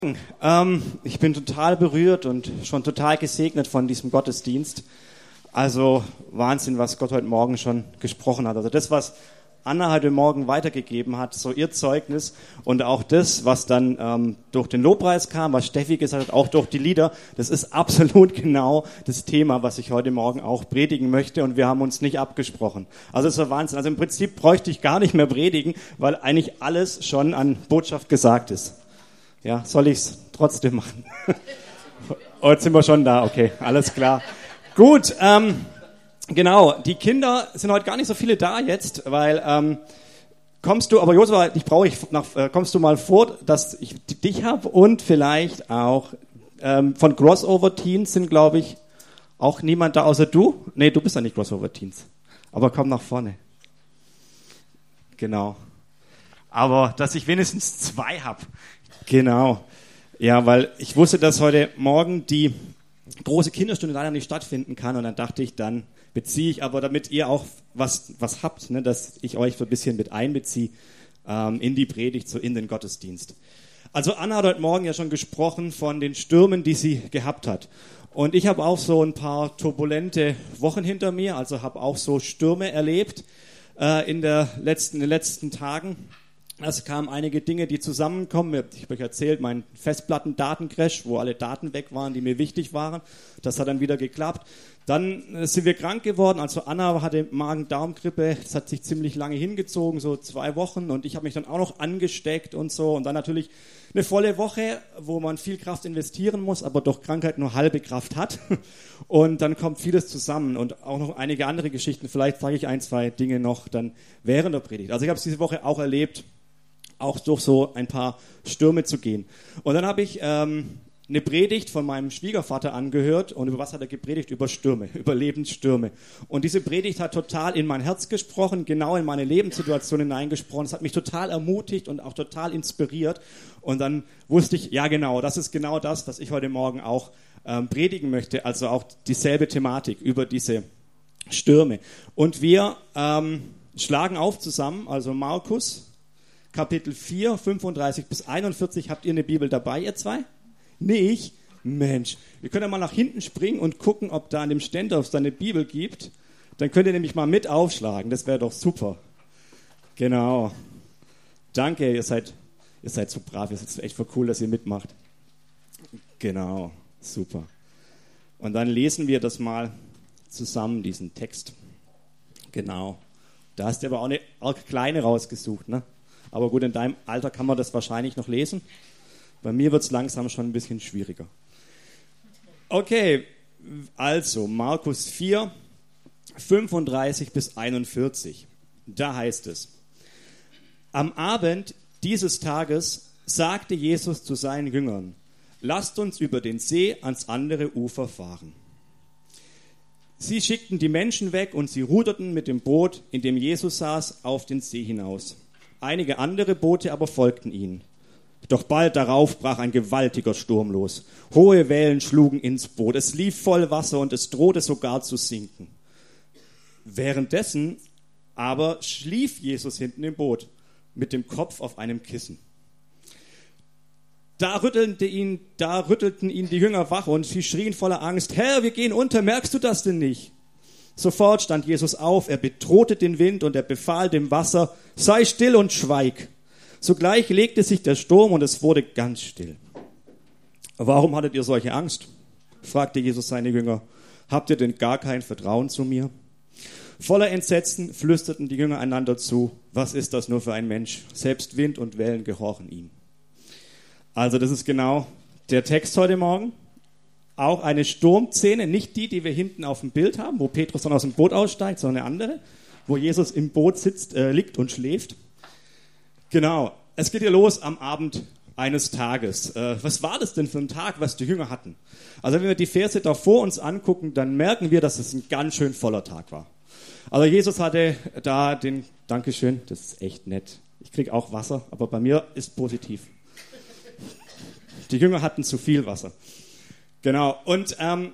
Ich bin total berührt und schon total gesegnet von diesem Gottesdienst. Also Wahnsinn, was Gott heute Morgen schon gesprochen hat. Also das, was Anna heute Morgen weitergegeben hat, so ihr Zeugnis und auch das, was dann durch den Lobpreis kam, was Steffi gesagt hat, auch durch die Lieder, das ist absolut genau das Thema, was ich heute Morgen auch predigen möchte, und wir haben uns nicht abgesprochen. Also es ist Wahnsinn. Also im Prinzip bräuchte ich gar nicht mehr predigen, weil eigentlich alles schon an Botschaft gesagt ist. Ja, soll ich's trotzdem machen? Oh, jetzt sind wir schon da, okay, alles klar. Gut, genau, die Kinder sind heute gar nicht so viele da jetzt, weil kommst du, aber Josua, kommst du mal vor, dass ich dich habe, und vielleicht auch von Crossover Teens sind, glaube ich, auch niemand da außer du. Nee, du bist ja nicht Crossover Teens, aber komm nach vorne. Genau. Aber dass ich wenigstens 2 habe. Genau. Ja, weil ich wusste, dass heute Morgen die große Kinderstunde leider nicht stattfinden kann, und dann dachte ich, dann beziehe ich, aber damit ihr auch was habt, ne, dass ich euch so ein bisschen mit einbeziehe in die Predigt, so in den Gottesdienst. Also Anna hat heute Morgen ja schon gesprochen von den Stürmen, die sie gehabt hat. Und ich habe auch so ein paar turbulente Wochen hinter mir, also habe auch so Stürme erlebt in den letzten Tagen. Es kamen einige Dinge, die zusammenkommen. Ich habe euch erzählt, mein Festplatten-Datencrash, wo alle Daten weg waren, die mir wichtig waren. Das hat dann wieder geklappt. Dann sind wir krank geworden. Also Anna hatte Magen-Darm-Grippe. Das hat sich ziemlich lange hingezogen, so 2 Wochen. Und ich habe mich dann auch noch angesteckt und so. Und dann natürlich eine volle Woche, wo man viel Kraft investieren muss, aber durch Krankheit nur halbe Kraft hat. Und dann kommt vieles zusammen und auch noch einige andere Geschichten. Vielleicht sage ich 1, 2 Dinge noch dann während der Predigt. Also ich habe es diese Woche auch erlebt, auch durch so ein paar Stürme zu gehen. Und dann habe ich eine Predigt von meinem Schwiegervater angehört. Und über was hat er gepredigt? Über Stürme, über Lebensstürme. Und diese Predigt hat total in mein Herz gesprochen, genau in meine Lebenssituation hineingesprochen. Es hat mich total ermutigt und auch total inspiriert. Und dann wusste ich, ja genau, das ist genau das, was ich heute Morgen auch predigen möchte. Also auch dieselbe Thematik über diese Stürme. Und wir schlagen auf zusammen, also Markus Kapitel 4, 35 bis 41. Habt ihr eine Bibel dabei, ihr 2? Nicht? Mensch. Ihr könnt ja mal nach hinten springen und gucken, ob da an dem Ständer es da eine Bibel gibt. Dann könnt ihr nämlich mal mit aufschlagen. Das wäre doch super. Genau. Danke, ihr seid so brav. Ihr seid echt voll cool, dass ihr mitmacht. Genau. Super. Und dann lesen wir das mal zusammen, diesen Text. Genau. Da hast du aber auch eine arg kleine rausgesucht, ne? Aber gut, in deinem Alter kann man das wahrscheinlich noch lesen. Bei mir wird es langsam schon ein bisschen schwieriger. Okay, also Markus 4, 35 bis 41. Da heißt es: Am Abend dieses Tages sagte Jesus zu seinen Jüngern: Lasst uns über den See ans andere Ufer fahren. Sie schickten die Menschen weg und sie ruderten mit dem Boot, in dem Jesus saß, auf den See hinaus. Einige andere Boote aber folgten ihnen. Doch bald darauf brach ein gewaltiger Sturm los. Hohe Wellen schlugen ins Boot. Es lief voll Wasser und es drohte sogar zu sinken. Währenddessen aber schlief Jesus hinten im Boot mit dem Kopf auf einem Kissen. Da rüttelten ihn die Jünger wach und sie schrien voller Angst: Herr, wir gehen unter, merkst du das denn nicht? Sofort stand Jesus auf, er bedrohte den Wind und er befahl dem Wasser: Sei still und schweig. Sogleich legte sich der Sturm und es wurde ganz still. Warum hattet ihr solche Angst? Fragte Jesus seine Jünger. Habt ihr denn gar kein Vertrauen zu mir? Voller Entsetzen flüsterten die Jünger einander zu: Was ist das nur für ein Mensch? Selbst Wind und Wellen gehorchen ihm. Also das ist genau der Text heute Morgen. Auch eine Sturmszene, nicht die wir hinten auf dem Bild haben, wo Petrus dann aus dem Boot aussteigt, sondern eine andere, wo Jesus im Boot liegt und schläft. Genau, es geht hier los am Abend eines Tages. Was war das denn für ein Tag, was die Jünger hatten? Also wenn wir die Verse da vor uns angucken, dann merken wir, dass es ein ganz schön voller Tag war. Also Jesus hatte da Dankeschön, das ist echt nett. Ich kriege auch Wasser, aber bei mir ist positiv. Die Jünger hatten zu viel Wasser. Genau, und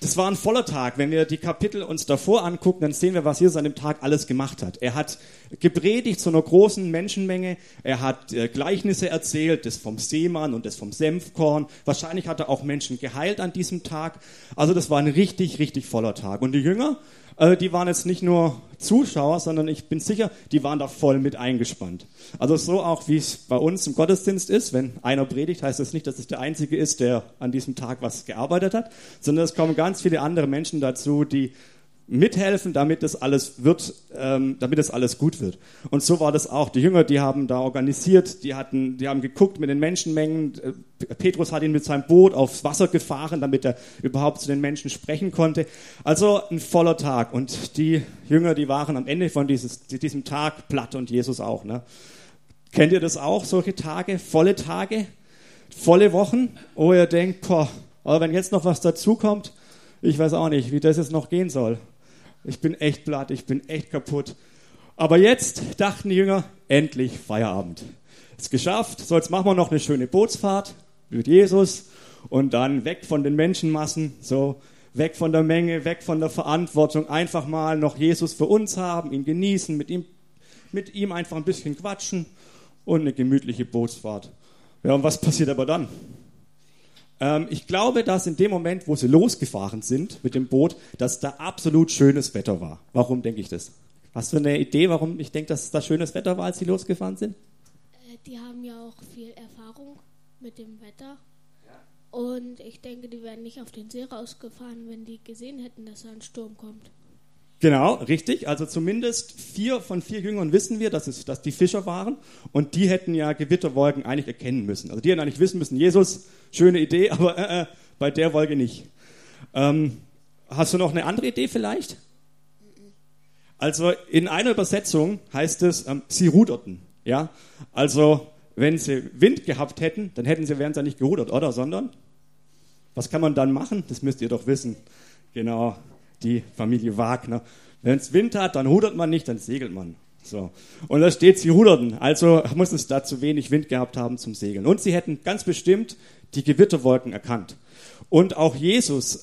Das war ein voller Tag. Wenn wir die Kapitel uns davor angucken, dann sehen wir, was Jesus an dem Tag alles gemacht hat. Er hat gepredigt zu einer großen Menschenmenge. Er hat Gleichnisse erzählt, das vom Seemann und das vom Senfkorn. Wahrscheinlich hat er auch Menschen geheilt an diesem Tag. Also das war ein richtig, richtig voller Tag. Und die Jünger, die waren jetzt nicht nur Zuschauer, sondern ich bin sicher, die waren da voll mit eingespannt. Also so auch, wie es bei uns im Gottesdienst ist. Wenn einer predigt, heißt das nicht, dass es der Einzige ist, der an diesem Tag was gearbeitet hat, sondern es kommen ganz viele andere Menschen dazu, die mithelfen, damit das alles wird, damit das alles gut wird. Und so war das auch. Die Jünger, die haben da organisiert, die haben geguckt mit den Menschenmengen. Petrus hat ihn mit seinem Boot aufs Wasser gefahren, damit er überhaupt zu den Menschen sprechen konnte. Also ein voller Tag. Und die Jünger, die waren am Ende von diesem Tag platt und Jesus auch. Ne? Kennt ihr das auch, solche Tage, volle Wochen, wo ihr denkt, aber wenn jetzt noch was dazukommt, ich weiß auch nicht, wie das jetzt noch gehen soll. Ich bin echt platt, ich bin echt kaputt. Aber jetzt dachten die Jünger, endlich Feierabend. Ist geschafft, so jetzt machen wir noch eine schöne Bootsfahrt mit Jesus und dann weg von den Menschenmassen, so weg von der Menge, weg von der Verantwortung, einfach mal noch Jesus für uns haben, ihn genießen, mit ihm einfach ein bisschen quatschen und eine gemütliche Bootsfahrt. Ja, und was passiert aber dann? Ich glaube, dass in dem Moment, wo sie losgefahren sind mit dem Boot, dass da absolut schönes Wetter war. Warum denke ich das? Hast du eine Idee, warum ich denke, dass da schönes Wetter war, als sie losgefahren sind? Die haben ja auch viel Erfahrung mit dem Wetter. Und ich denke, die wären nicht auf den See rausgefahren, wenn die gesehen hätten, dass da ein Sturm kommt. Genau, richtig. Also zumindest 4 von 4 Jüngern wissen wir, dass die Fischer waren. Und die hätten ja Gewitterwolken eigentlich erkennen müssen. Also die hätten eigentlich wissen müssen, Jesus, schöne Idee, aber bei der Wolke nicht. Hast du noch eine andere Idee vielleicht? Also in einer Übersetzung heißt es, sie ruderten. Ja? Also wenn sie Wind gehabt hätten, dann wären sie nicht gerudert, oder? Sondern, was kann man dann machen? Das müsst ihr doch wissen. Genau. Die Familie Wagner. Wenn es Wind hat, dann rudert man nicht, dann segelt man. So. Und da steht, sie ruderten. Also muss es da zu wenig Wind gehabt haben zum Segeln. Und sie hätten ganz bestimmt die Gewitterwolken erkannt. Und auch Jesus,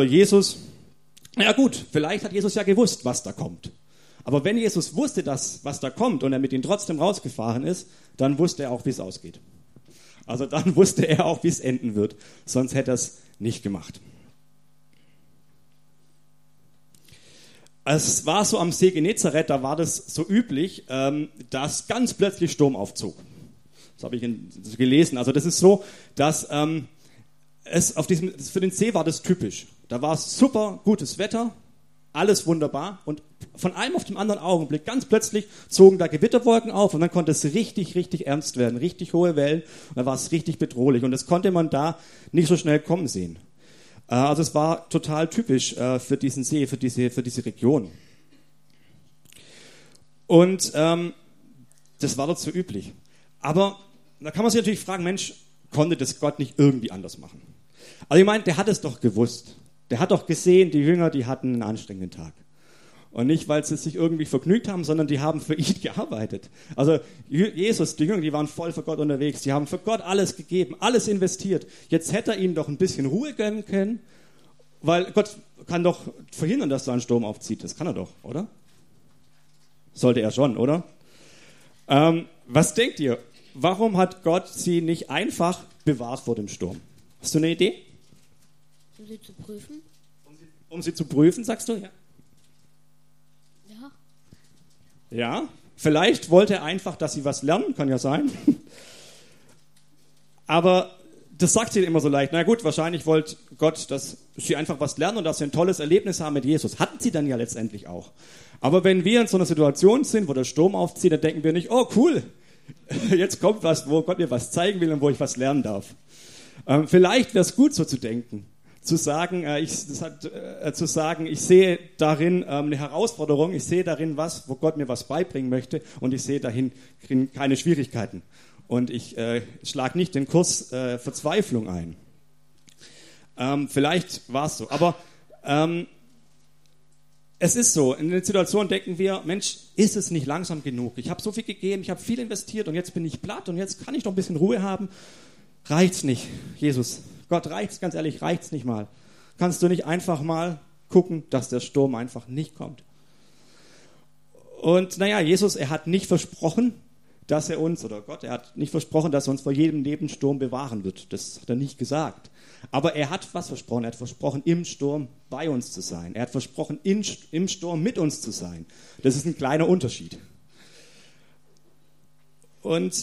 ja gut, vielleicht hat Jesus ja gewusst, was da kommt. Aber wenn Jesus wusste, was da kommt und er mit ihnen trotzdem rausgefahren ist, dann wusste er auch, wie es ausgeht. Also dann wusste er auch, wie es enden wird. Sonst hätte er es nicht gemacht. Es war so am See Genezareth, da war das so üblich, dass ganz plötzlich Sturm aufzog. Das habe ich gelesen. Also das ist so, dass für den See war das typisch. Da war super gutes Wetter, alles wunderbar und von einem auf den anderen Augenblick, ganz plötzlich zogen da Gewitterwolken auf und dann konnte es richtig, richtig ernst werden, richtig hohe Wellen und dann war es richtig bedrohlich und das konnte man da nicht so schnell kommen sehen. Also es war total typisch für diesen See, für diese Region. Und das war dort so üblich. Aber da kann man sich natürlich fragen, Mensch, konnte das Gott nicht irgendwie anders machen? Also ich meine, der hat es doch gewusst. Der hat doch gesehen, die Jünger, die hatten einen anstrengenden Tag. Und nicht, weil sie sich irgendwie vergnügt haben, sondern die haben für ihn gearbeitet. Also Jesus, die Jünger, die waren voll für Gott unterwegs. Die haben für Gott alles gegeben, alles investiert. Jetzt hätte er ihnen doch ein bisschen Ruhe gönnen können, weil Gott kann doch verhindern, dass da ein Sturm aufzieht. Das kann er doch, oder? Sollte er schon, oder? Was denkt ihr? Warum hat Gott sie nicht einfach bewahrt vor dem Sturm? Hast du eine Idee? Um sie zu prüfen. Um sie zu prüfen, sagst du? Ja. Ja, vielleicht wollte er einfach, dass sie was lernen, kann ja sein. Aber das sagt sie immer so leicht. Na gut, wahrscheinlich wollte Gott, dass sie einfach was lernen und dass sie ein tolles Erlebnis haben mit Jesus. Hatten sie dann ja letztendlich auch. Aber wenn wir in so einer Situation sind, wo der Sturm aufzieht, dann denken wir nicht, oh cool, jetzt kommt was, wo Gott mir was zeigen will und wo ich was lernen darf. Vielleicht wäre es gut, so zu denken. Zu sagen, ich sehe darin eine Herausforderung, ich sehe darin wo Gott mir was beibringen möchte und ich sehe dahin keine Schwierigkeiten. Und ich schlage nicht den Kurs Verzweiflung ein. Vielleicht war es so. Aber es ist so, in der Situation denken wir, Mensch, ist es nicht langsam genug? Ich habe so viel gegeben, ich habe viel investiert und jetzt bin ich platt und jetzt kann ich doch ein bisschen Ruhe haben. Reicht's nicht, Jesus? Gott, reicht's, ganz ehrlich, reicht's nicht mal? kannst du nicht einfach mal gucken, dass der Sturm einfach nicht kommt? Und naja, Jesus, er hat nicht versprochen, dass er uns, oder Gott, er hat nicht versprochen, dass er uns vor jedem Nebensturm bewahren wird. Das hat er nicht gesagt. Aber er hat was versprochen. Er hat versprochen, im Sturm bei uns zu sein. Er hat versprochen, im Sturm mit uns zu sein. Das ist ein kleiner Unterschied. Und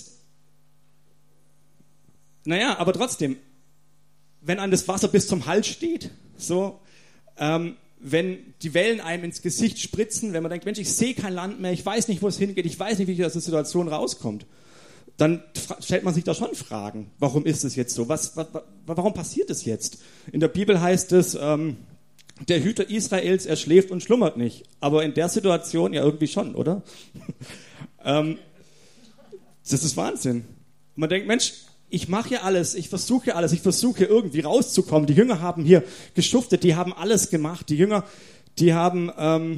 naja, aber trotzdem, wenn an das Wasser bis zum Hals steht, so, wenn die Wellen einem ins Gesicht spritzen, wenn man denkt, Mensch, ich sehe kein Land mehr, ich weiß nicht, wo es hingeht, ich weiß nicht, wie ich aus der Situation rauskomme, dann stellt man sich da schon Fragen. Warum ist es jetzt so? Warum passiert es jetzt? In der Bibel heißt es, der Hüter Israels, er schläft und schlummert nicht. Aber in der Situation ja irgendwie schon, oder? Das ist Wahnsinn. Man denkt, Mensch, ich mache ja alles, ich versuche irgendwie rauszukommen. Die Jünger haben hier geschuftet, die haben alles gemacht. Die Jünger, die haben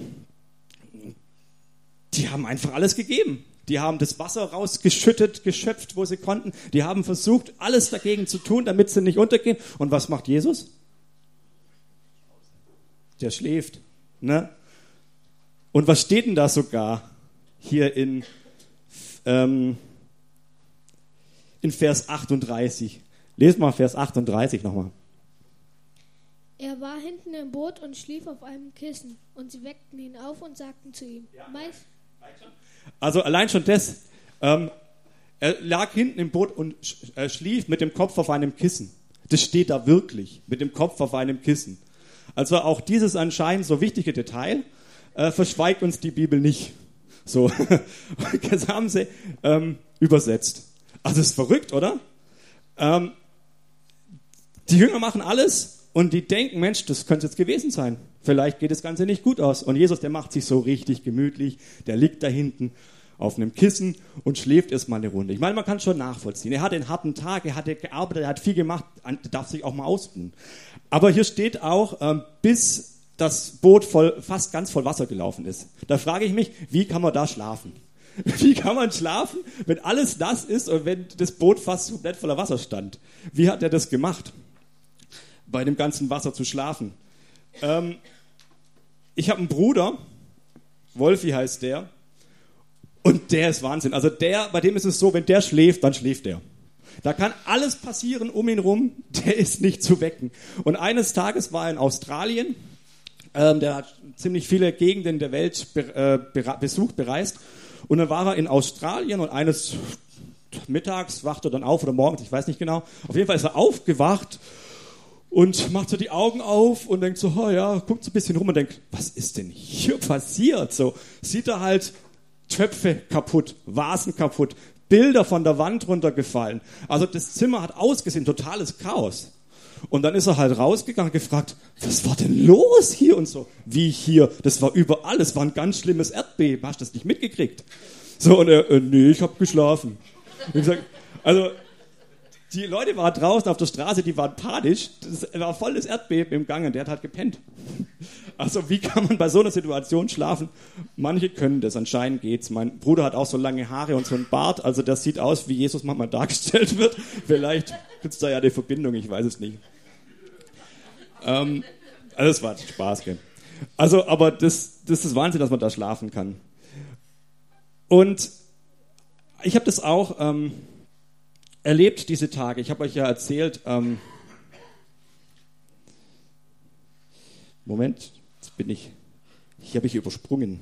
einfach alles gegeben. Die haben das Wasser rausgeschüttet, geschöpft, wo sie konnten. Die haben versucht, alles dagegen zu tun, damit sie nicht untergehen. Und was macht Jesus? Der schläft. Ne? Und was steht denn da sogar hier in Vers 38? Lest mal Vers 38 nochmal. Er war hinten im Boot und schlief auf einem Kissen. Und sie weckten ihn auf und sagten zu ihm, Also allein schon das, er lag hinten im Boot und schlief mit dem Kopf auf einem Kissen. Das steht da wirklich, mit dem Kopf auf einem Kissen. Also auch dieses anscheinend so wichtige Detail verschweigt uns die Bibel nicht. So, das haben sie übersetzt. Also das ist verrückt, oder? Die Jünger machen alles und die denken, Mensch, das könnte jetzt gewesen sein. Vielleicht geht das Ganze nicht gut aus. Und Jesus, der macht sich so richtig gemütlich. Der liegt da hinten auf einem Kissen und schläft erstmal eine Runde. Ich meine, man kann es schon nachvollziehen. Er hat einen harten Tag, er hat gearbeitet, er hat viel gemacht, er darf sich auch mal ausruhen. Aber hier steht auch, bis das Boot fast ganz voll Wasser gelaufen ist. Da frage ich mich, wie kann man da schlafen? Wie kann man schlafen, wenn alles nass ist und wenn das Boot fast komplett voller Wasser stand? Wie hat er das gemacht, bei dem ganzen Wasser zu schlafen? Ich habe einen Bruder, Wolfi heißt der, und der ist Wahnsinn. Also bei dem ist es so, wenn der schläft, dann schläft der. Da kann alles passieren um ihn rum, der ist nicht zu wecken. Und eines Tages war er in Australien, der hat ziemlich viele Gegenden der Welt bereist. Und dann war er in Australien und eines mittags wachte er dann auf oder morgens, ich weiß nicht genau. Auf jeden Fall ist er aufgewacht und macht so die Augen auf und denkt so, oh ja, guckt so ein bisschen rum und denkt, was ist denn hier passiert? So sieht er halt Töpfe kaputt, Vasen kaputt, Bilder von der Wand runtergefallen. Also das Zimmer hat ausgesehen, totales Chaos. Und dann ist er halt rausgegangen und gefragt, was war denn los hier und so? Wie hier? Das war überall, es war ein ganz schlimmes Erdbeben. Hast du das nicht mitgekriegt? So, und er, nee, ich habe geschlafen. Und ich sag, also, die Leute waren draußen auf der Straße, die waren panisch. Das war voll das Erdbeben im Gange, der hat halt gepennt. Also, wie kann man bei so einer Situation schlafen? Manche können das, anscheinend geht's. Mein Bruder hat auch so lange Haare und so einen Bart, also das sieht aus, wie Jesus manchmal dargestellt wird. Vielleicht gibt's da ja eine Verbindung, ich weiß es nicht. Also, es war Spaß, gell? Also, aber das ist Wahnsinn, dass man da schlafen kann. Und ich habe das auch erlebt, diese Tage. Ich habe euch ja erzählt, Moment, jetzt bin ich habe ich übersprungen.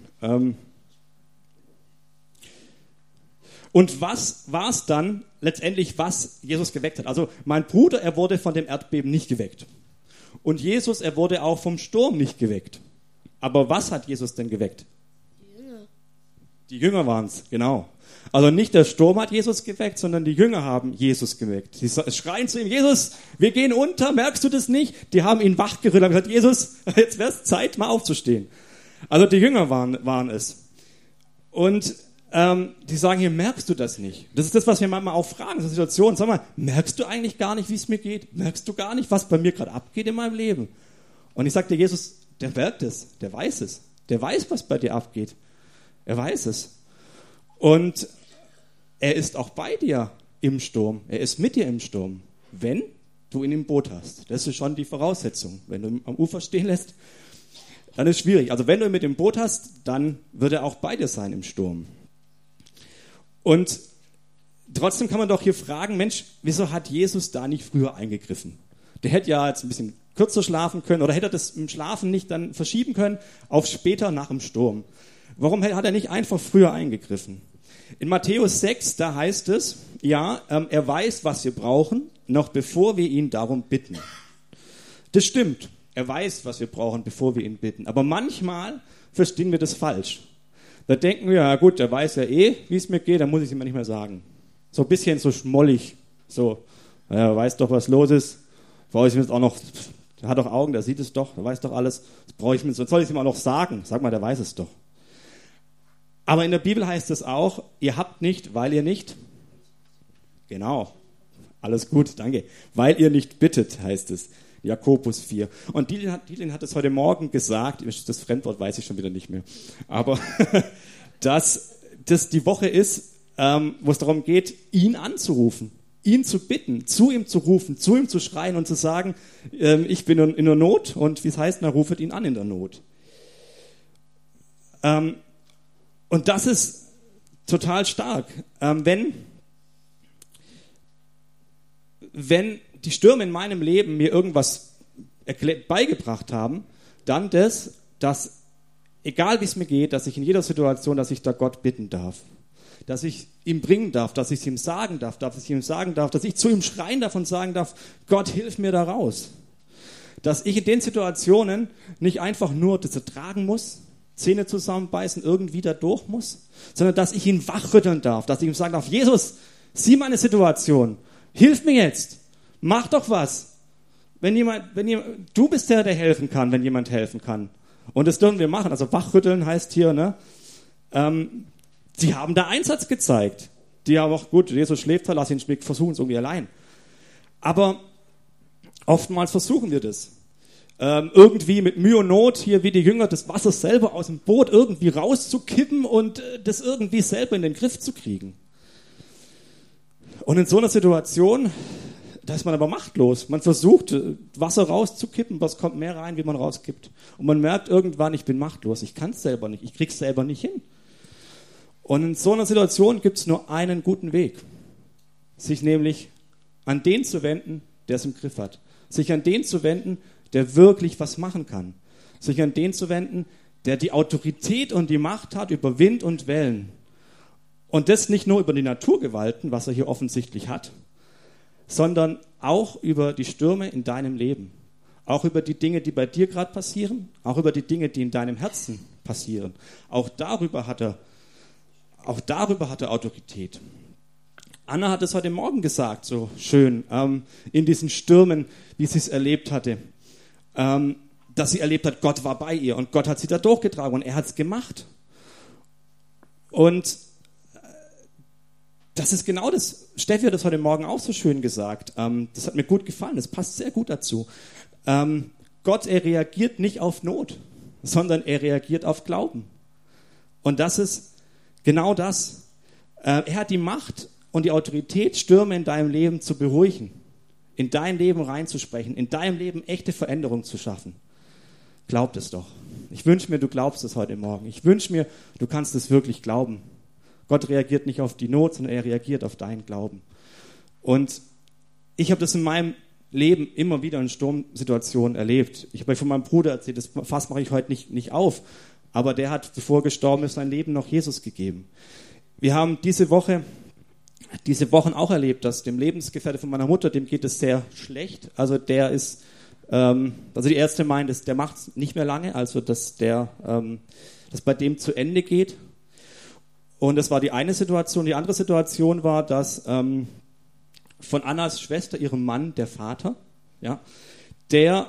Und was war es dann letztendlich, was Jesus geweckt hat? Also mein Bruder, er wurde von dem Erdbeben nicht geweckt. Und Jesus, er wurde auch vom Sturm nicht geweckt. Aber was hat Jesus denn geweckt? Die Jünger waren es, genau. Also nicht der Sturm hat Jesus geweckt, sondern die Jünger haben Jesus geweckt. Sie schreien zu ihm, Jesus, wir gehen unter, merkst du das nicht? Die haben ihn wachgerüttelt und gesagt, Jesus, jetzt wäre es Zeit, mal aufzustehen. Also die Jünger waren es. Und die sagen hier, merkst du das nicht? Das ist das, was wir manchmal auch fragen in der Situation. Sag mal, merkst du eigentlich gar nicht, wie es mir geht? Merkst du gar nicht, was bei mir gerade abgeht in meinem Leben? Und ich sagte, Jesus, der merkt es, der weiß es. Der weiß, was bei dir abgeht. Er weiß es. Und er ist auch bei dir im Sturm. Er ist mit dir im Sturm. Wenn du ihn im Boot hast. Das ist schon die Voraussetzung. Wenn du ihn am Ufer stehen lässt, dann ist es schwierig. Also wenn du ihn mit dem Boot hast, dann wird er auch bei dir sein im Sturm. Und trotzdem kann man doch hier fragen, Mensch, wieso hat Jesus da nicht früher eingegriffen? Der hätte ja jetzt ein bisschen kürzer schlafen können oder hätte er das im Schlafen nicht dann verschieben können auf später nach dem Sturm. Warum hat er nicht einfach früher eingegriffen? In Matthäus 6, da heißt es, ja, er weiß, was wir brauchen, noch bevor wir ihn darum bitten. Das stimmt, er weiß, was wir brauchen, bevor wir ihn bitten. Aber manchmal verstehen wir das falsch. Da denken wir, ja gut, er weiß ja wie es mir geht, dann muss ich es ihm nicht mehr sagen. So ein bisschen so schmollig, so, er weiß doch, was los ist, brauche ich ihm jetzt auch noch, der hat doch Augen, der sieht es doch, der weiß doch alles, das brauche ich mir, soll ich es ihm auch noch sagen? Sag mal, der weiß es doch. Aber in der Bibel heißt es auch, ihr habt nicht, weil ihr nicht, genau, alles gut, danke, weil ihr nicht bittet, heißt es, Jakobus 4. Und Dilin hat es heute Morgen gesagt, das Fremdwort weiß ich schon wieder nicht mehr, aber dass das die Woche ist, wo es darum geht, ihn anzurufen, ihn zu bitten, zu ihm zu rufen, zu ihm zu schreien und zu sagen, ich bin in der Not und wie es heißt, na, rufet ihn an in der Not. Und das ist total stark. Wenn die Stürme in meinem Leben mir irgendwas beigebracht haben, dann dass egal wie es mir geht, dass ich in jeder Situation, dass ich da Gott bitten darf, dass ich ihm bringen darf, dass ich es ihm sagen darf, dass ich zu ihm schreien darf und sagen darf, Gott, hilf mir da raus. Dass ich in den Situationen nicht einfach nur das ertragen muss, Zähne zusammenbeißen, irgendwie da durch muss, sondern dass ich ihn wachrütteln darf, dass ich ihm sagen darf, Jesus, sieh meine Situation, hilf mir jetzt, mach doch was. Du bist der helfen kann, wenn jemand helfen kann. Und das dürfen wir machen. Also wachrütteln heißt hier, sie haben da Einsatz gezeigt. Die haben auch, gut, Jesus schläft da, lass ihn versuchen es irgendwie allein. Aber oftmals versuchen wir das. Irgendwie mit Mühe und Not hier wie die Jünger das Wasser selber aus dem Boot irgendwie rauszukippen und das irgendwie selber in den Griff zu kriegen. Und in so einer Situation, da ist man aber machtlos. Man versucht, Wasser rauszukippen, was kommt mehr rein, wie man rauskippt. Und man merkt irgendwann, ich bin machtlos, ich kann es selber nicht, ich krieg's selber nicht hin. Und in so einer Situation gibt es nur einen guten Weg. Sich nämlich an den zu wenden, der es im Griff hat. Sich an den zu wenden, der wirklich was machen kann. Sich an den zu wenden, der die Autorität und die Macht hat über Wind und Wellen. Und das nicht nur über die Naturgewalten, was er hier offensichtlich hat, sondern auch über die Stürme in deinem Leben. Auch über die Dinge, die bei dir gerade passieren, auch über die Dinge, die in deinem Herzen passieren. Auch darüber hat er Autorität. Anna hat es heute Morgen gesagt, so schön, in diesen Stürmen, wie sie es erlebt hatte, dass sie erlebt hat, Gott war bei ihr und Gott hat sie da durchgetragen und er hat es gemacht. Und das ist genau das, Steffi hat das heute Morgen auch so schön gesagt, das hat mir gut gefallen, das passt sehr gut dazu. Gott, er reagiert nicht auf Not, sondern er reagiert auf Glauben. Und das ist genau das. Er hat die Macht und die Autorität, Stürme in deinem Leben zu beruhigen, in dein Leben reinzusprechen, in deinem Leben echte Veränderung zu schaffen. Glaub es doch. Ich wünsche mir, du glaubst es heute Morgen. Ich wünsche mir, du kannst es wirklich glauben. Gott reagiert nicht auf die Not, sondern er reagiert auf deinen Glauben. Und ich habe das in meinem Leben immer wieder in Sturmsituationen erlebt. Ich habe euch von meinem Bruder erzählt, das Fass mache ich heute nicht auf, aber der hat, bevor er gestorben ist, sein Leben noch Jesus gegeben. Wir haben diese Wochen auch erlebt, dass dem Lebensgefährte von meiner Mutter, dem geht es sehr schlecht. Also der ist, also die Ärzte meinen, der macht es nicht mehr lange, also dass bei dem zu Ende geht. Und das war die eine Situation. Die andere Situation war, dass von Annas Schwester, ihrem Mann, der Vater, ja, der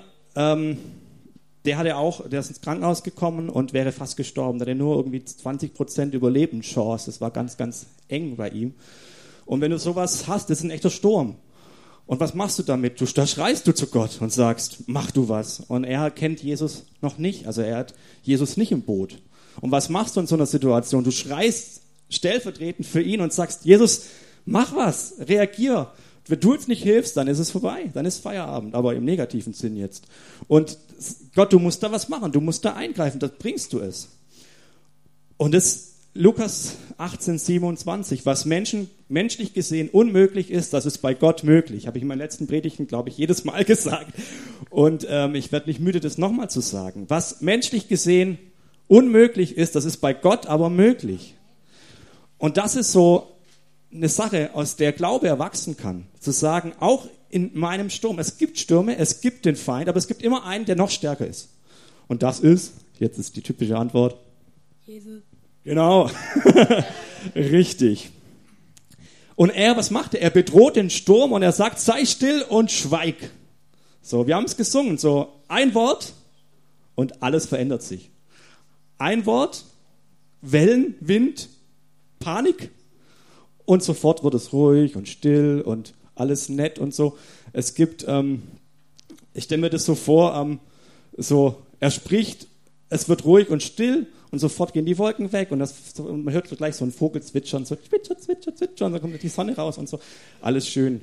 ist ins Krankenhaus gekommen und wäre fast gestorben. Der hatte nur irgendwie 20% Überlebenschance. Das war ganz, ganz eng bei ihm. Und wenn du sowas hast, das ist ein echter Sturm. Und was machst du damit? Da schreist du zu Gott und sagst, mach du was. Und er kennt Jesus noch nicht. Also er hat Jesus nicht im Boot. Und was machst du in so einer Situation? Du schreist stellvertretend für ihn und sagst, Jesus, mach was, reagier. wenn du jetzt nicht hilfst, dann ist es vorbei, dann ist Feierabend, aber im negativen Sinn jetzt. Und Gott, du musst da was machen, du musst da eingreifen, das bringst du es. Und das Lukas 18,27, was menschlich gesehen unmöglich ist, das ist bei Gott möglich. Habe ich in meinen letzten Predigten, glaube ich, jedes Mal gesagt. Und ich werde nicht müde, das nochmal zu sagen. Was menschlich gesehen unmöglich ist, das ist bei Gott aber möglich. Und das ist so eine Sache, aus der Glaube erwachsen kann. Zu sagen, auch in meinem Sturm, es gibt Stürme, es gibt den Feind, aber es gibt immer einen, der noch stärker ist. Und das ist, jetzt ist die typische Antwort, Jesus. Genau, richtig. Und was macht er? Er bedroht den Sturm und er sagt, sei still und schweig. So, wir haben es gesungen, so ein Wort und alles verändert sich. Ein Wort, Wellen, Wind, Panik und sofort wird es ruhig und still und alles nett und so. Es gibt, ich stelle mir das so vor, er spricht, es wird ruhig und still und sofort gehen die Wolken weg und man hört gleich so einen Vogel zwitschern, so zwitscher, zwitscher, zwitscher und dann kommt die Sonne raus und so. Alles schön.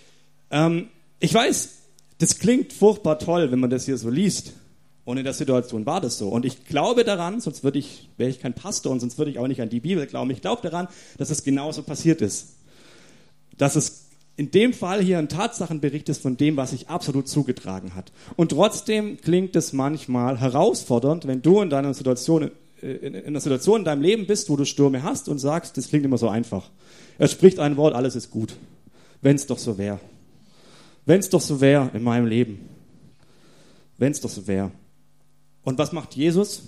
Ich weiß, das klingt furchtbar toll, wenn man das hier so liest. Und in der Situation war das so. Und ich glaube daran, sonst wäre ich kein Pastor und sonst würde ich auch nicht an die Bibel glauben. Ich glaube daran, dass es genauso passiert ist. Dass es in dem Fall hier ein Tatsachenbericht ist von dem, was sich absolut zugetragen hat. Und trotzdem klingt es manchmal herausfordernd, wenn du in einer Situation in deinem Leben bist, wo du Stürme hast und sagst, das klingt immer so einfach. Er spricht ein Wort, alles ist gut. Wenn es doch so wäre. Wenn es doch so wäre in meinem Leben. Wenn es doch so wäre. Und was macht Jesus?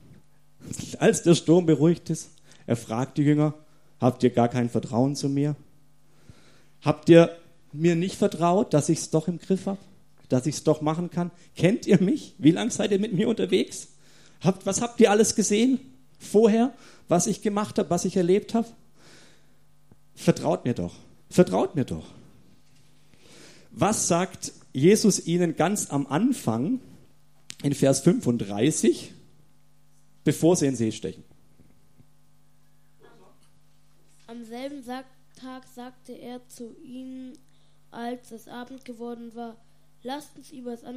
Als der Sturm beruhigt ist, er fragt die Jünger, habt ihr gar kein Vertrauen zu mir? Habt ihr mir nicht vertraut, dass ich es doch im Griff habe? Dass ich es doch machen kann? Kennt ihr mich? Wie lange seid ihr mit mir unterwegs? Was habt ihr alles gesehen vorher? Was ich gemacht habe, was ich erlebt habe? Vertraut mir doch. Vertraut mir doch. Was sagt Jesus ihnen ganz am Anfang in Vers 35, bevor sie in den See stechen? Am selben Tag sagte er zu ihnen, als es Abend geworden war, lasst uns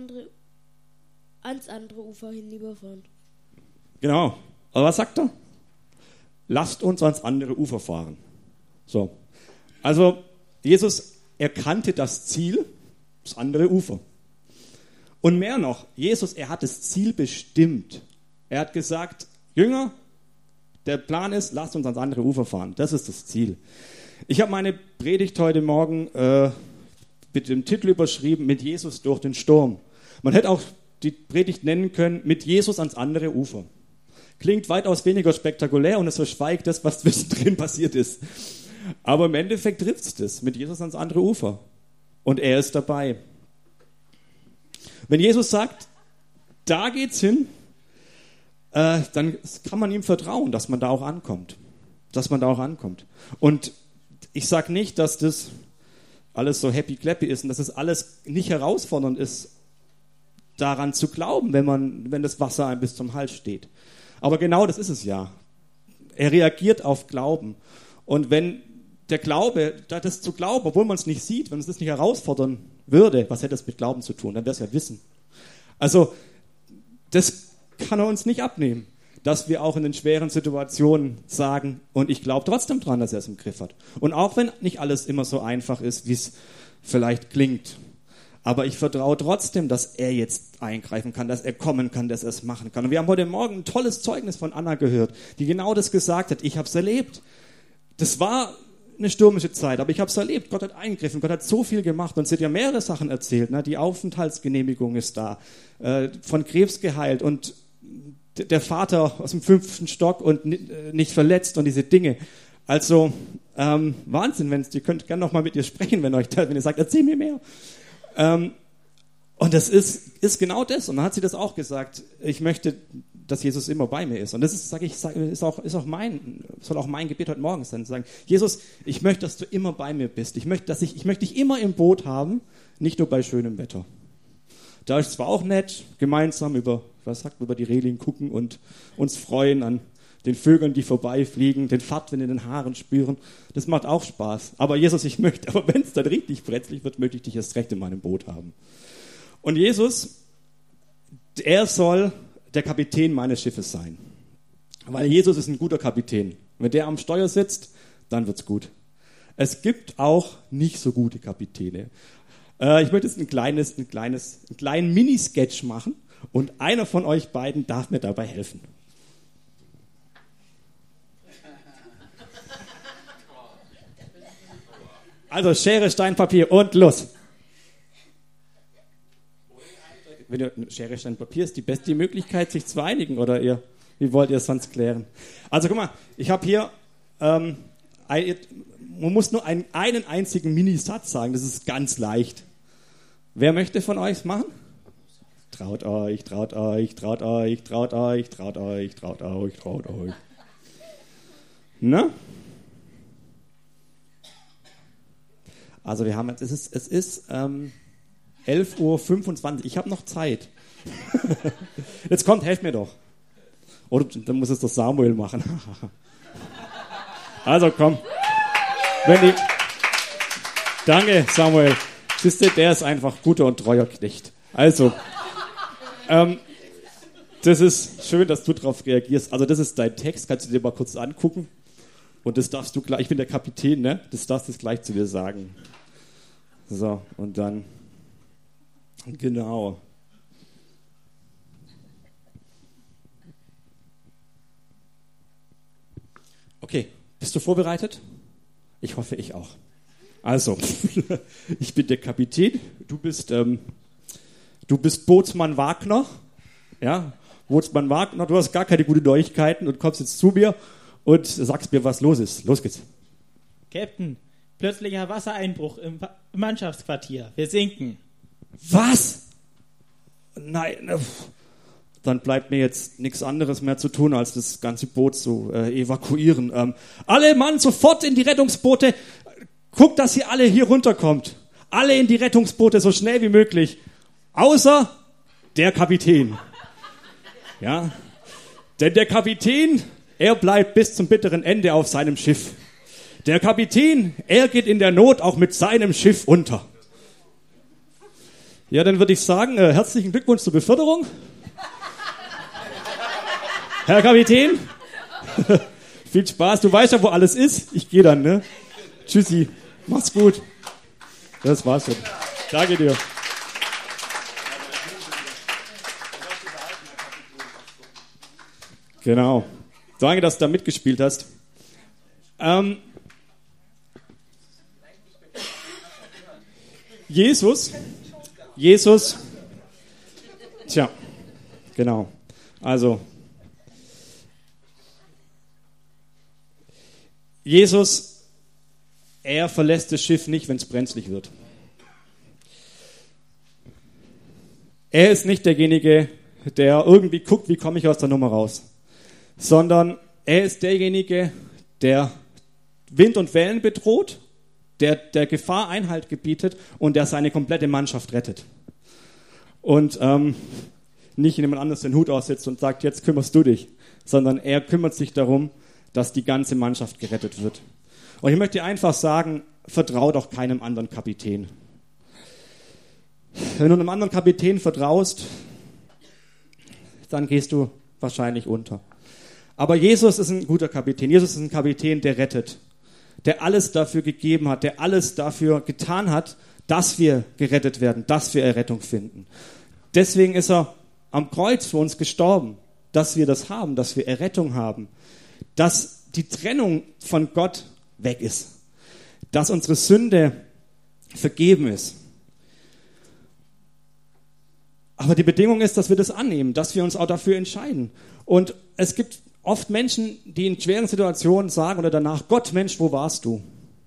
ans andere Ufer hinüberfahren. Genau. Aber was sagt er? Lasst uns ans andere Ufer fahren. So. Also, Jesus erkannte das Ziel, das andere Ufer. Und mehr noch, Jesus, er hat das Ziel bestimmt. Er hat gesagt, Jünger, der Plan ist, lasst uns ans andere Ufer fahren. Das ist das Ziel. Ich habe meine Predigt heute Morgen mit dem Titel überschrieben, mit Jesus durch den Sturm. Man hätte auch die Predigt nennen können, mit Jesus ans andere Ufer. Klingt weitaus weniger spektakulär und es verschweigt das, was zwischendrin passiert ist. Aber im Endeffekt trifft es das, mit Jesus ans andere Ufer. Und er ist dabei. Wenn Jesus sagt, da geht's hin, dann kann man ihm vertrauen, dass man da auch ankommt. Dass man da auch ankommt. Und ich sage nicht, dass das alles so happy-clappy ist und dass das alles nicht herausfordernd ist, daran zu glauben, wenn das Wasser einem bis zum Hals steht. Aber genau das ist es ja. Er reagiert auf Glauben. Und wenn der Glaube, das zu glauben, obwohl man es nicht sieht, wenn uns das nicht herausfordern würde, was hätte das mit Glauben zu tun? Dann wäre es ja Wissen. Also, das kann er uns nicht abnehmen, dass wir auch in den schweren Situationen sagen, und ich glaube trotzdem dran, dass er es im Griff hat. Und auch wenn nicht alles immer so einfach ist, wie es vielleicht klingt, aber ich vertraue trotzdem, dass er jetzt eingreifen kann, dass er kommen kann, dass er es machen kann. Und wir haben heute Morgen ein tolles Zeugnis von Anna gehört, die genau das gesagt hat. Ich habe es erlebt. Das war eine stürmische Zeit, aber ich habe es erlebt. Gott hat eingegriffen, Gott hat so viel gemacht und sie hat ja mehrere Sachen erzählt. Ne? Die Aufenthaltsgenehmigung ist da, von Krebs geheilt und der Vater aus dem 5. Stock und nicht verletzt und diese Dinge. Also Wahnsinn, ihr könnt gerne noch mal mit ihr sprechen, wenn ihr sagt, erzähl mir mehr. Und das ist genau das. Und dann hat sie das auch gesagt. Ich möchte, dass Jesus immer bei mir ist. Und das ist, soll auch mein Gebet heute Morgen sein. Zu sagen, Jesus, ich möchte, dass du immer bei mir bist. Ich möchte dich immer im Boot haben, nicht nur bei schönem Wetter. Da ist zwar auch nett, gemeinsam über die Reling gucken und uns freuen an den Vögeln, die vorbeifliegen, den Fahrtwind in den Haaren spüren. Das macht auch Spaß. Aber Jesus, aber wenn es dann richtig brenzlig wird, möchte ich dich erst recht in meinem Boot haben. Und Jesus, er soll der Kapitän meines Schiffes sein. Weil Jesus ist ein guter Kapitän. Wenn der am Steuer sitzt, dann wird's gut. Es gibt auch nicht so gute Kapitäne. Ich möchte jetzt einen kleinen Mini-Sketch machen und einer von euch beiden darf mir dabei helfen. Also Schere, Stein, Papier und los. Wenn ihr Schere, Stein, Papier ist die beste Möglichkeit, sich zu einigen, oder wie wollt ihr es sonst klären? Also guck mal, ich habe hier, man muss nur einen einzigen Minisatz sagen, das ist ganz leicht. Wer möchte von euch machen? Traut euch, traut euch, traut euch, traut euch, traut euch, traut euch, traut euch. Na? Also wir haben jetzt, es ist 11:25 Uhr, ich habe noch Zeit. Jetzt kommt, helft mir doch. Oder dann muss es doch Samuel machen. Also komm. Danke, Samuel. Siehst du, der ist einfach guter und treuer Knecht. Also, das ist schön, dass du darauf reagierst. Also das ist dein Text, kannst du dir mal kurz angucken. Und das darfst du gleich, ich bin der Kapitän, ne? Das darfst du gleich zu mir sagen. So, und dann, genau. Okay, bist du vorbereitet? Ich hoffe, ich auch. Also, ich bin der Kapitän, du bist Bootsmann Wagner, ja, Bootsmann Wagner, du hast gar keine guten Neuigkeiten und kommst jetzt zu mir und sagst mir, was los ist. Los geht's. Captain, plötzlicher Wassereinbruch im Mannschaftsquartier. Wir sinken. Was? Nein, dann bleibt mir jetzt nichts anderes mehr zu tun, als das ganze Boot zu evakuieren. Alle Mann sofort in die Rettungsboote. Guckt, dass ihr alle hier runterkommt. Alle in die Rettungsboote so schnell wie möglich. Außer der Kapitän. Ja, denn der Kapitän, er bleibt bis zum bitteren Ende auf seinem Schiff. Der Kapitän, er geht in der Not auch mit seinem Schiff unter. Ja, dann würde ich sagen, herzlichen Glückwunsch zur Beförderung. Herr Kapitän, viel Spaß. Du weißt ja, wo alles ist. Ich gehe dann, ne? Tschüssi, mach's gut. Das war's schon. Danke dir. Genau. Danke, dass du da mitgespielt hast. Jesus, tja, genau. Also, Jesus, er verlässt das Schiff nicht, wenn es brenzlig wird. Er ist nicht derjenige, der irgendwie guckt, wie komme ich aus der Nummer raus, sondern er ist derjenige, der Wind und Wellen bedroht, der Gefahr Einhalt gebietet und der seine komplette Mannschaft rettet. Und nicht jemand anderes den Hut aussetzt und sagt, jetzt kümmerst du dich, sondern er kümmert sich darum, dass die ganze Mannschaft gerettet wird. Und ich möchte einfach sagen, vertrau doch keinem anderen Kapitän. Wenn du einem anderen Kapitän vertraust, dann gehst du wahrscheinlich unter. Aber Jesus ist ein guter Kapitän. Jesus ist ein Kapitän, der rettet, der alles dafür gegeben hat, der alles dafür getan hat, dass wir gerettet werden, dass wir Errettung finden. Deswegen ist er am Kreuz für uns gestorben, dass wir das haben, dass wir Errettung haben, dass die Trennung von Gott weg ist, dass unsere Sünde vergeben ist. Aber die Bedingung ist, dass wir das annehmen, dass wir uns auch dafür entscheiden. Und es gibt oft Menschen, die in schweren Situationen sagen oder danach, Gott, Mensch, wo warst du?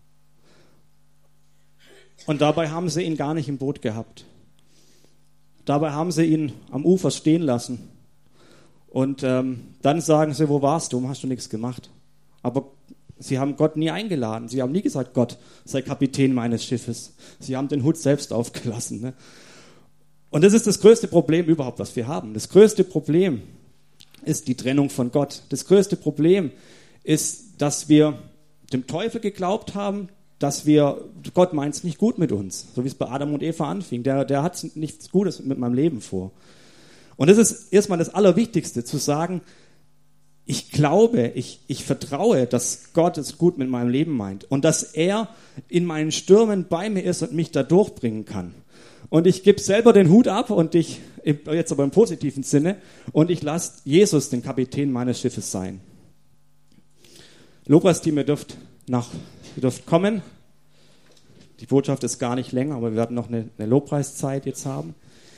Und dabei haben sie ihn gar nicht im Boot gehabt. Dabei haben sie ihn am Ufer stehen lassen. Und dann sagen sie, wo warst du? Warum hast du nichts gemacht? Aber sie haben Gott nie eingeladen. Sie haben nie gesagt, Gott sei Kapitän meines Schiffes. Sie haben den Hut selbst aufgelassen. Ne? Und das ist das größte Problem überhaupt, was wir haben. Das größte Problem, ist die Trennung von Gott. Das größte Problem ist, dass wir dem Teufel geglaubt haben, dass Gott meint es nicht gut mit uns, so wie es bei Adam und Eva anfing. Der hat nichts Gutes mit meinem Leben vor. Und das ist erstmal das Allerwichtigste, zu sagen, ich glaube, ich vertraue, dass Gott es gut mit meinem Leben meint und dass er in meinen Stürmen bei mir ist und mich da durchbringen kann. Und ich gebe selber den Hut ab und jetzt aber im positiven Sinne, und ich lasse Jesus den Kapitän meines Schiffes sein. Lobpreisteam, ihr dürft kommen. Die Botschaft ist gar nicht länger, aber wir werden noch eine Lobpreiszeit jetzt haben.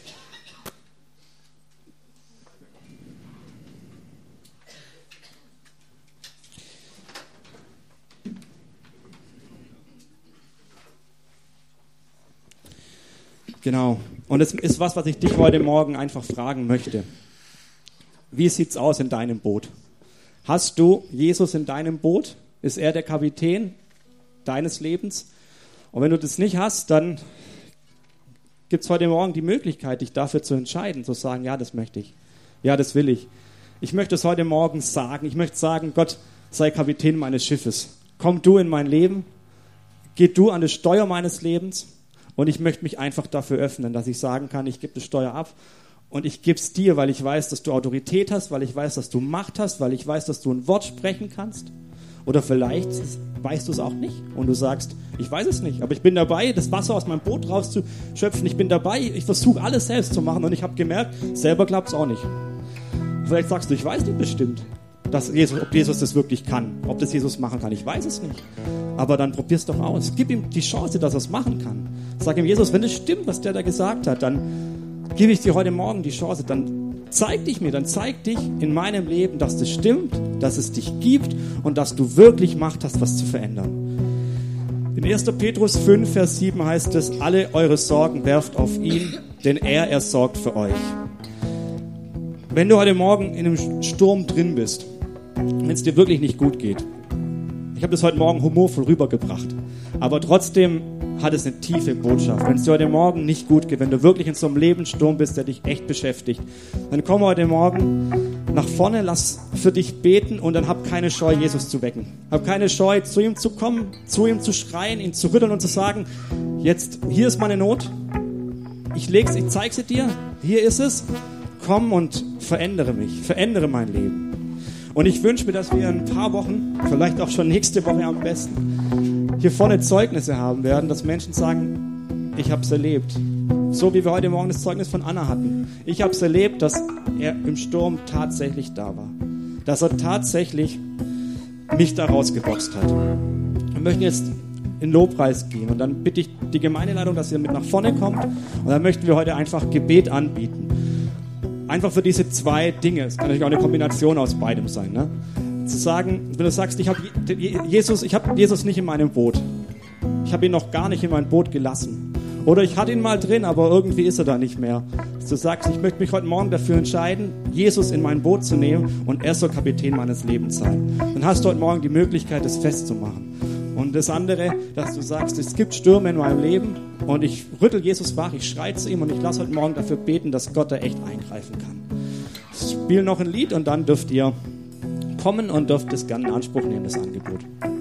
Genau. Und es ist was ich dich heute Morgen einfach fragen möchte. Wie sieht's aus in deinem Boot? Hast du Jesus in deinem Boot? Ist er der Kapitän deines Lebens? Und wenn du das nicht hast, dann gibt es heute Morgen die Möglichkeit, dich dafür zu entscheiden, zu sagen, ja, das möchte ich. Ja, das will ich. Ich möchte es heute Morgen sagen. Ich möchte sagen, Gott, sei Kapitän meines Schiffes. Komm du in mein Leben. Geh du an das Steuer meines Lebens. Und ich möchte mich einfach dafür öffnen, dass ich sagen kann, ich gebe das Steuer ab und ich gebe es dir, weil ich weiß, dass du Autorität hast, weil ich weiß, dass du Macht hast, weil ich weiß, dass du ein Wort sprechen kannst. Oder vielleicht weißt du es auch nicht und du sagst, ich weiß es nicht, aber ich bin dabei, das Wasser aus meinem Boot rauszuschöpfen. Ich bin dabei, ich versuche alles selbst zu machen und ich habe gemerkt, selber klappt es auch nicht. Vielleicht sagst du, ich weiß nicht bestimmt, ob Jesus das wirklich kann, ob das Jesus machen kann. Ich weiß es nicht. Aber dann probier's doch aus. Gib ihm die Chance, dass er es machen kann. Sag ihm, Jesus, wenn es stimmt, was der da gesagt hat, dann gebe ich dir heute Morgen die Chance. Dann zeig dich in meinem Leben, dass das stimmt, dass es dich gibt und dass du wirklich Macht hast, was zu verändern. In 1. Petrus 5, Vers 7 heißt es, alle eure Sorgen werft auf ihn, denn er sorgt für euch. Wenn du heute Morgen in einem Sturm drin bist, wenn es dir wirklich nicht gut geht, ich habe das heute Morgen humorvoll rübergebracht, aber trotzdem hat es eine tiefe Botschaft. Wenn es dir heute Morgen nicht gut geht, wenn du wirklich in so einem Lebenssturm bist, der dich echt beschäftigt, dann komm heute Morgen nach vorne, lass für dich beten und dann hab keine Scheu, Jesus zu wecken. Hab keine Scheu, zu ihm zu kommen, zu ihm zu schreien, ihn zu rütteln und zu sagen, jetzt, hier ist meine Not, ich zeige sie dir, hier ist es, komm und verändere mich, verändere mein Leben. Und ich wünsche mir, dass wir in ein paar Wochen, vielleicht auch schon nächste Woche am besten, hier vorne Zeugnisse haben werden, dass Menschen sagen, ich habe es erlebt. So wie wir heute Morgen das Zeugnis von Anna hatten. Ich habe es erlebt, dass er im Sturm tatsächlich da war. Dass er tatsächlich mich da rausgeboxt hat. Wir möchten jetzt in Lobpreis gehen und dann bitte ich die Gemeindeleitung, dass ihr mit nach vorne kommt und dann möchten wir heute einfach Gebet anbieten. Einfach für diese zwei Dinge. Es kann natürlich auch eine Kombination aus beidem sein. Ne? Zu sagen, wenn du sagst, ich habe Jesus nicht in meinem Boot. Ich habe ihn noch gar nicht in mein Boot gelassen. Oder ich hatte ihn mal drin, aber irgendwie ist er da nicht mehr. Dass du sagst, ich möchte mich heute Morgen dafür entscheiden, Jesus in mein Boot zu nehmen und er soll Kapitän meines Lebens sein. Dann hast du heute Morgen die Möglichkeit, das festzumachen. Und das andere, dass du sagst, es gibt Stürme in meinem Leben und ich rüttel Jesus wach, ich schreie zu ihm und ich lasse heute Morgen dafür beten, dass Gott da echt eingreifen kann. Ich spiele noch ein Lied und dann dürft ihr kommen und dürft es gerne in Anspruch nehmen, das Angebot.